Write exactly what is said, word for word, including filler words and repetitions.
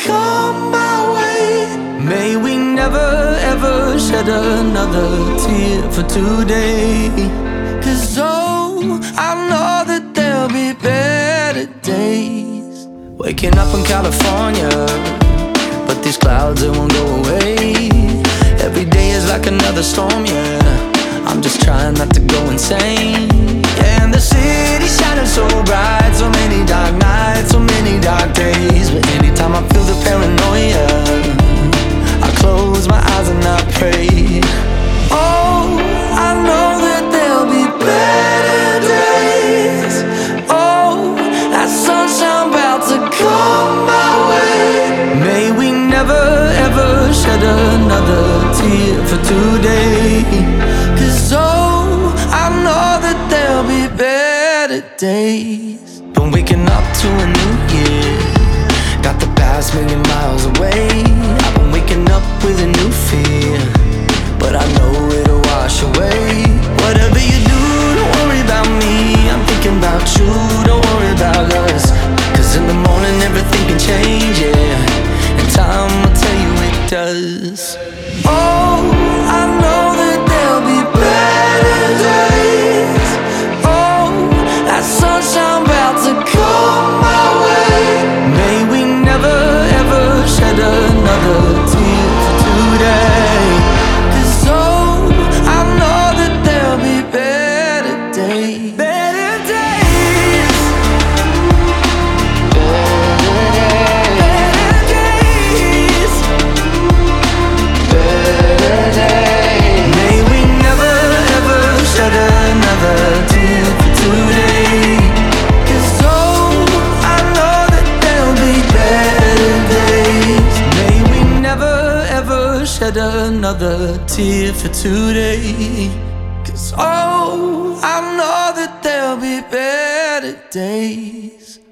come my way. May we never ever shed another tear for today. Cause oh, I know that there'll be better days. Waking up in California, but these clouds, they won't go away. Every day is like another storm, yeah. I'm just trying not to go insane. Yeah, and the city's shining so bright. So many dark nights, so many dark days. But anytime I feel the paranoia, I close my eyes and I pray. Oh, I know that there'll be better days. Oh, that sunshine about to come my way. May we never ever shed another tear for today. Cause oh, I know that there'll be better days. Been waking up to a new year, got the past million miles away. I've been waking up with a new fear, but I know it'll wash away. Whatever you do, don't worry about me. I'm thinking about you, don't worry about us. Cause in the morning everything can change, yeah, and time will tell you it does. Oh, I know that there'll be better days. Oh, that sunshine about to come my way. May we never ever shed another tear for today. Cause oh, I know that there'll be better days. Better days. Better days. Better days. May we never ever shed another tear for today. Cause oh, I know that there'll be better days. May we never ever shed another tear for today. Cause oh, I know that there'll be better days.